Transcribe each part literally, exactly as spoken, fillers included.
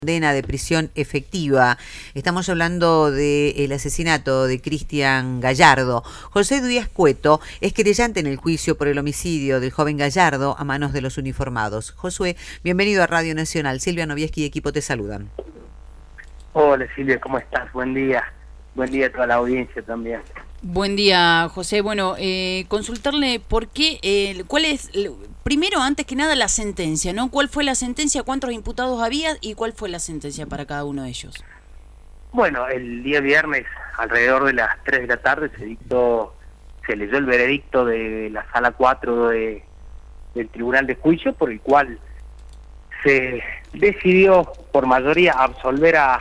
Condena de prisión efectiva. Estamos hablando del asesinato de Cristian Gallardo. José Díaz Cueto es querellante en el juicio por el homicidio del joven Gallardo a manos de los uniformados. Josué, bienvenido a Radio Nacional. Silvia Novieski y equipo te saludan. Hola Silvia, ¿cómo estás? Buen día. Buen día a toda la audiencia también. Buen día, José. Bueno, eh, consultarle por qué, eh, cuál es, primero, antes que nada, la sentencia, ¿no? ¿Cuál fue la sentencia? ¿Cuántos imputados había? ¿Y cuál fue la sentencia para cada uno de ellos? Bueno, el día viernes, alrededor de las tres de la tarde, se dictó, se leyó el veredicto de la sala cuatro de, del Tribunal de Juicio, por el cual se decidió por mayoría absolver a,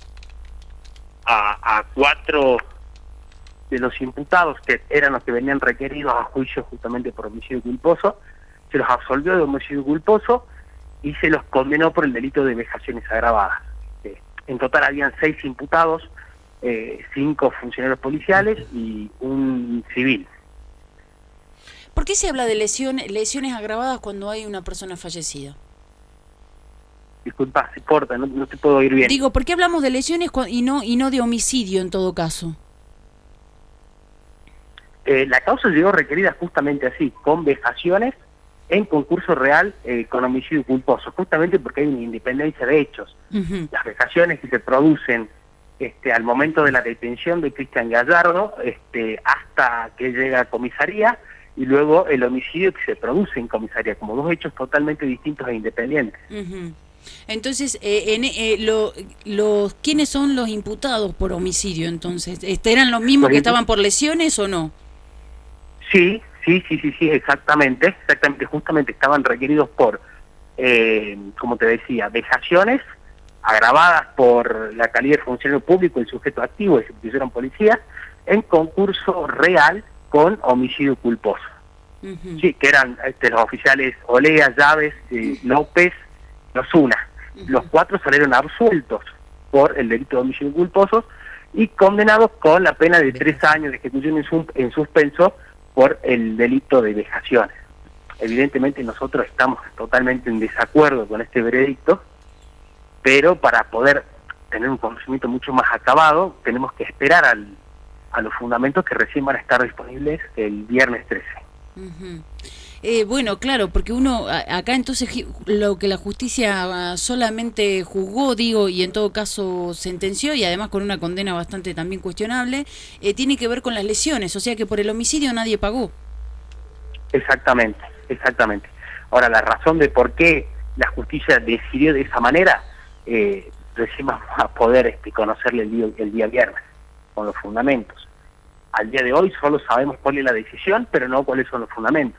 a, a cuatro de los imputados, que eran los que venían requeridos a juicio justamente por homicidio culposo. Se los absolvió de homicidio culposo y se los condenó por el delito de vejaciones agravadas. Eh, en total habían seis imputados, eh, cinco funcionarios policiales y un civil. ¿Por qué se habla de lesiones, lesiones agravadas cuando hay una persona fallecida? Disculpa, se corta, no, no te puedo oír bien. Digo, ¿por qué hablamos de lesiones y no, y no de homicidio en todo caso? Eh, la causa llegó requerida justamente así, con vejaciones en concurso real eh, con homicidio culposo, justamente porque hay una independencia de hechos. Uh-huh. Las vejaciones que se producen este, al momento de la detención de Cristian Gallardo este, hasta que llega a comisaría, y luego el homicidio que se produce en comisaría, como dos hechos totalmente distintos e independientes. Uh-huh. Entonces, eh, en, eh, lo, los ¿quiénes son los imputados por homicidio entonces? Este, ¿Eran los mismos que estaban por lesiones o no? Sí, sí, sí, sí, sí, exactamente, exactamente, justamente estaban requeridos por, eh, como te decía, vejaciones agravadas por la calidad de funcionario público, el sujeto activo, es decir, eran policías, en concurso real con homicidio culposo. Uh-huh. Sí, que eran este, los oficiales Olea, Llaves, eh, López, Osuna. Uh-huh. Los cuatro salieron absueltos por el delito de homicidio culposo y condenados con la pena de tres años de ejecución en, su, en suspenso por el delito de vejaciones. Evidentemente nosotros estamos totalmente en desacuerdo con este veredicto, pero para poder tener un conocimiento mucho más acabado, tenemos que esperar al, a los fundamentos que recién van a estar disponibles el viernes trece. Uh-huh. Eh, bueno, claro, porque uno, a, acá entonces lo que la justicia solamente juzgó, digo, y en todo caso sentenció, y además con una condena bastante también cuestionable, eh, tiene que ver con las lesiones, o sea que por el homicidio nadie pagó. Exactamente, exactamente. Ahora, la razón de por qué la justicia decidió de esa manera, eh, recién vamos a poder este, conocerle el día, el día viernes, con los fundamentos. Al día de hoy solo sabemos cuál es la decisión, pero no cuáles son los fundamentos.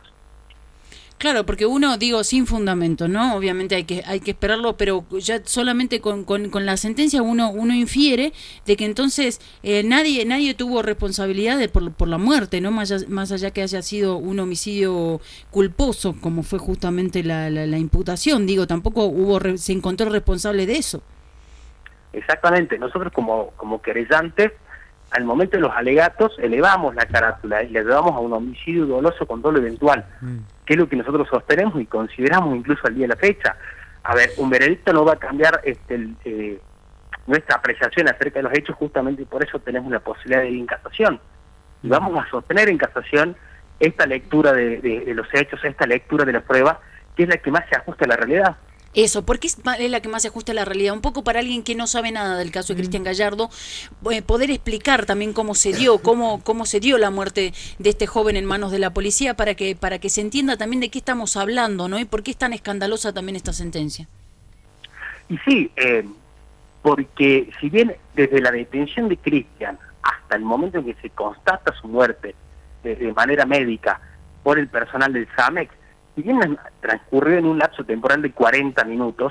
Claro, porque uno, digo, sin fundamento, ¿no? Obviamente hay que hay que esperarlo, pero ya solamente con, con, con la sentencia uno uno infiere de que entonces eh, nadie nadie tuvo responsabilidad de, por, por la muerte, ¿no? Más allá, más allá que haya sido un homicidio culposo, como fue justamente la, la, la imputación, digo, tampoco hubo se encontró responsable de eso. Exactamente, nosotros como, como querellantes, al momento de los alegatos, elevamos la carátula y le llevamos a un homicidio doloso con dolo eventual, mm. que es lo que nosotros sostenemos y consideramos incluso al día de la fecha. A ver, un veredicto no va a cambiar este, el, eh, nuestra apreciación acerca de los hechos, justamente y por eso tenemos la posibilidad de ir en casación. Y vamos a sostener en casación esta lectura de, de, de los hechos, esta lectura de la prueba, que es la que más se ajusta a la realidad. Eso, ¿por qué es la que más se ajusta a la realidad? Un poco para alguien que no sabe nada del caso de Cristian Gallardo, eh, poder explicar también cómo se dio, cómo cómo se dio la muerte de este joven en manos de la policía, para que para que se entienda también de qué estamos hablando, ¿no? Y por qué es tan escandalosa también esta sentencia. Y sí, eh, porque si bien desde la detención de Cristian hasta el momento en que se constata su muerte de, de manera médica por el personal del SAMEC, si bien transcurrió en un lapso temporal de cuarenta minutos,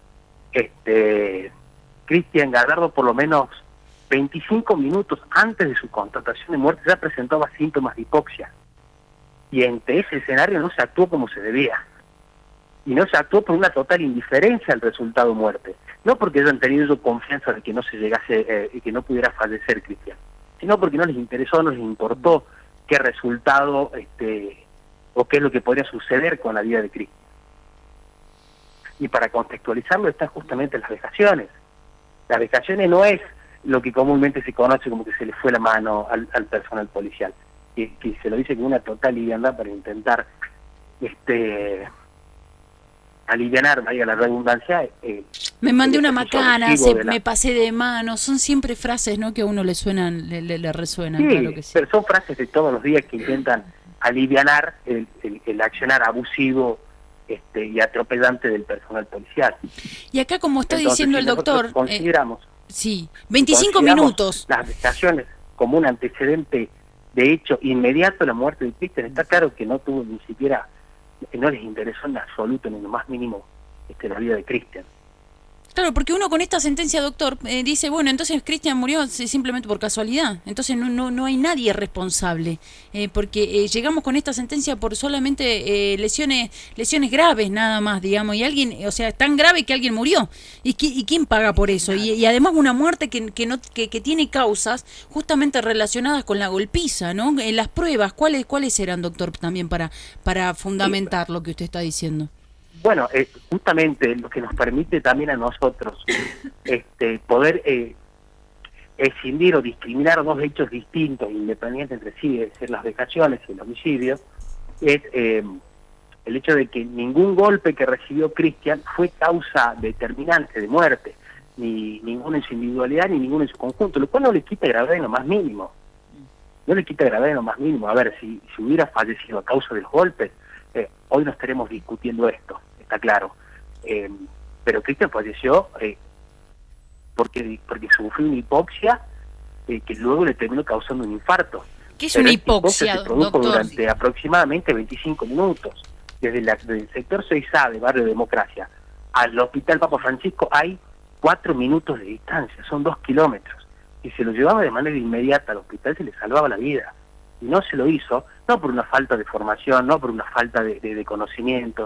este, Cristian Gallardo por lo menos veinticinco minutos antes de su constatación de muerte ya presentaba síntomas de hipoxia. Y ante ese escenario no se actuó como se debía. Y no se actuó por una total indiferencia al resultado muerte. No porque hayan tenido confianza de que no se llegase, eh, que no pudiera fallecer Cristian, sino porque no les interesó, no les importó qué resultado este, o qué es lo que podría suceder con la vida de Cristian. Y para contextualizarlo están justamente las vejaciones. Las vejaciones no es lo que comúnmente se conoce como que se le fue la mano al, al personal policial, que, que se lo dice con una total liviandad para intentar este alivianar, vaya la redundancia. Eh, me mandé una macana, se, la... me pasé de mano, son siempre frases, ¿no?, que a uno le suenan, le, le, le resuenan. Sí, claro que sí, pero son frases de todos los días que intentan alivianar el, el, el accionar abusivo este, y atropellante del personal policial. Y acá, como está Entonces, diciendo si el doctor, consideramos, eh, sí, veinticinco minutos. Las vejaciones como un antecedente de hecho inmediato a la muerte de Cristian, está claro que no tuvo ni siquiera, que no les interesó en absoluto, ni en lo más mínimo, este, la vida de Cristian. Claro, porque uno con esta sentencia, doctor, eh, dice, bueno, entonces Cristian murió simplemente por casualidad, entonces no no no hay nadie responsable, eh, porque eh, llegamos con esta sentencia por solamente eh, lesiones lesiones graves nada más, digamos, y alguien, o sea, tan grave que alguien murió, y, y quién paga por eso, y, y además una muerte que que no que, que tiene causas justamente relacionadas con la golpiza, ¿no? En las pruebas, ¿cuáles cuáles eran, doctor, también para para fundamentar lo que usted está diciendo? Bueno, eh, justamente lo que nos permite también a nosotros este, poder eh, escindir o discriminar dos hechos distintos, independientes entre sí, de ser las vejaciones y el homicidio, es eh, el hecho de que ningún golpe que recibió Cristian fue causa determinante de muerte, ni ninguno en su individualidad, ni ninguno en su conjunto, lo cual no le quita gravedad en lo más mínimo. No le quita gravedad en lo más mínimo. A ver, si, si hubiera fallecido a causa de los golpes, eh, hoy no estaremos discutiendo esto. Está claro, eh, pero Cristian falleció eh, porque porque sufrió una hipoxia eh, que luego le terminó causando un infarto. ¿Qué es pero una esta hipoxia, se produjo doctor? durante aproximadamente veinticinco minutos. Desde, la, desde el sector seis A de Barrio Democracia al Hospital Papa Francisco hay cuatro minutos de distancia, son dos kilómetros. Si se lo llevaba de manera inmediata al hospital se le salvaba la vida. Y no se lo hizo, no por una falta de formación, no por una falta de, de, de conocimiento,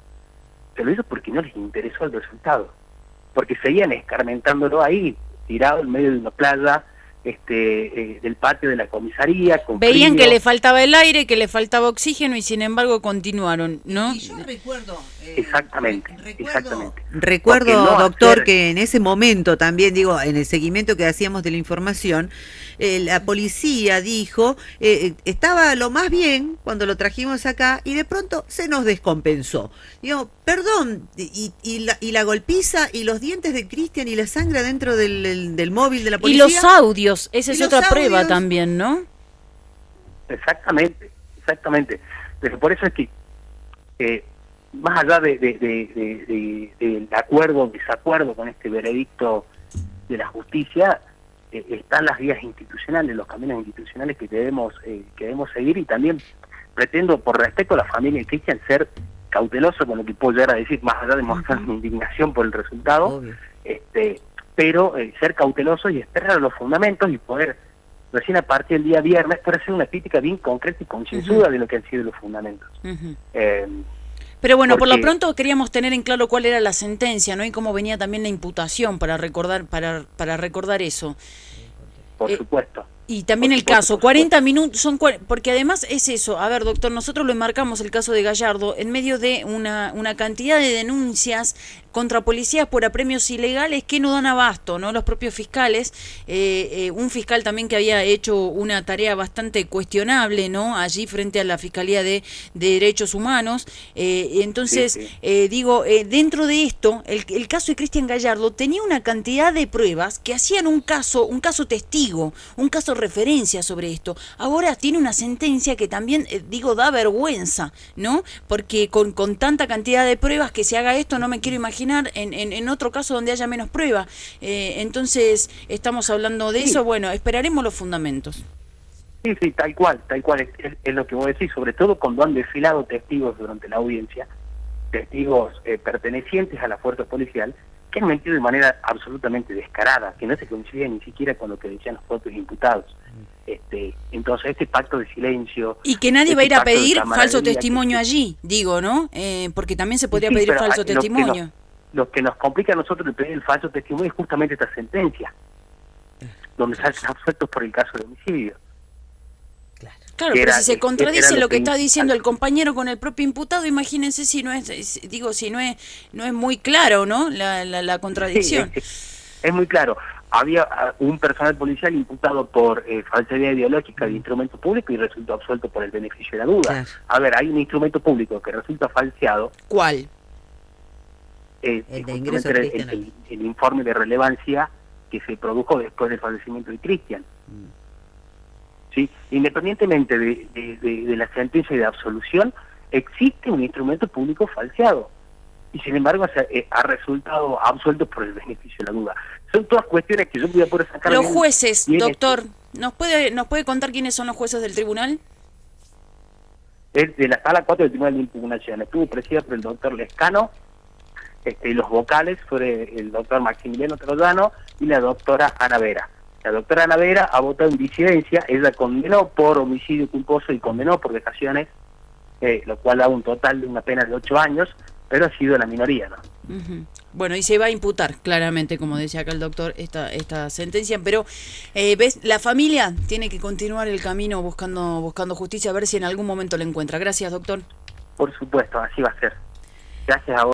se lo hizo porque no les interesó el resultado, porque seguían escarmentándolo ahí, tirado en medio de una playa este, eh, del patio de la comisaría. Con Veían frío. que le faltaba el aire, que le faltaba oxígeno y sin embargo continuaron, ¿no? Y yo recuerdo... Eh, exactamente, recuerdo, exactamente. Recuerdo, no doctor, hacer... que en ese momento también, digo, en el seguimiento que hacíamos de la información, eh, la policía dijo, eh, estaba lo más bien cuando lo trajimos acá y de pronto se nos descompensó. Digo, perdón, y, y, la, y la golpiza y los dientes de Cristian y la sangre dentro del, del, del móvil de la policía. Y los audios, esa es otra audios. prueba también, ¿no? Exactamente, exactamente. Pero por eso es que, eh, más allá de, de, de, de, de, del acuerdo o desacuerdo con este veredicto de la justicia, eh, están las vías institucionales, los caminos institucionales que debemos eh, que debemos seguir, y también pretendo, por respeto a la familia de Cristian, ser cauteloso con lo que puedo llegar a decir, más allá de mostrar mi indignación por el resultado, Obvio. este pero eh, ser cauteloso y esperar a los fundamentos y poder, recién a partir del día viernes, poder hacer una crítica bien concreta y concienzuda uh-huh. de lo que han sido los fundamentos. Uh-huh. eh, Pero bueno, porque... por lo pronto queríamos tener en claro cuál era la sentencia, ¿no? Y cómo venía también la imputación para recordar para para recordar eso. Por eh, supuesto. Y también el caso, cuarenta minutos, son porque además es eso, a ver, doctor, nosotros lo enmarcamos el caso de Gallardo en medio de una, una cantidad de denuncias contra policías por apremios ilegales que no dan abasto, ¿no? Los propios fiscales, eh, eh, un fiscal también que había hecho una tarea bastante cuestionable, ¿no? Allí frente a la Fiscalía de, de Derechos Humanos, eh, entonces, sí, sí. Eh, digo, eh, dentro de esto, el, el caso de Cristian Gallardo tenía una cantidad de pruebas que hacían un caso, un caso testigo, un caso referencia sobre esto. Ahora tiene una sentencia que también, eh, digo, da vergüenza, ¿no? Porque con, con tanta cantidad de pruebas que se haga esto, no me quiero imaginar en, en, en otro caso donde haya menos pruebas. Eh, entonces, estamos hablando de sí. eso, bueno, esperaremos los fundamentos. Sí, sí, tal cual, tal cual, es, es, es lo que vos decís, sobre todo cuando han desfilado testigos durante la audiencia, testigos eh, pertenecientes a la fuerza policial, que han mentido de manera absolutamente descarada, que no se coincide ni siquiera con lo que decían los propios imputados. Este, entonces este pacto de silencio... Y que nadie este va a ir a pedir falso testimonio que... allí, digo, ¿no? Eh, porque también se podría sí, pedir falso lo testimonio. Que nos, lo que nos complica a nosotros el pedir el falso testimonio es justamente esta sentencia, donde salen absueltos por el caso de homicidio. Claro. Claro, que pero era- si se contradice era lo que que- está diciendo el compañero con el propio imputado, imagínense si no es, es- digo, si no es, no es muy claro, ¿no? La, la, la contradicción. Sí, es, es muy claro. Había ah, un personal policial imputado por eh, falsedad ideológica de instrumento público y resultó absuelto por el beneficio de la duda. Claro. A ver, hay un instrumento público que resulta falseado, ¿Cuál? eh, El de justamente ingreso el, Cristian. el- el informe de relevancia que se produjo después del fallecimiento de Cristian. ¿Sí? Independientemente de, de- de- de la sentencia y de absolución, existe un instrumento público falseado. Y sin embargo se, eh, ha resultado absuelto por el beneficio de la duda. Son todas cuestiones que yo voy a poder sacar. Los bien- jueces, bien doctor, ¿nos puede, ¿nos puede contar quiénes son los jueces del tribunal? Es de la sala cuatro del Tribunal de Impugnación. Estuvo presidida por el doctor Lescano, este, y los vocales fueron el doctor Maximiliano Troyano y la doctora Ana Vera. La doctora Ana Vera ha votado en disidencia, ella condenó por homicidio culposo y condenó por vejaciones, eh, lo cual da un total de una pena de ocho años, pero ha sido la minoría, ¿no? Ujú. Bueno, y se va a imputar claramente, como decía acá el doctor, esta, esta sentencia, pero eh, ves, la familia tiene que continuar el camino buscando, buscando justicia, a ver si en algún momento la encuentra. Gracias, doctor. Por supuesto, así va a ser. Gracias a vos.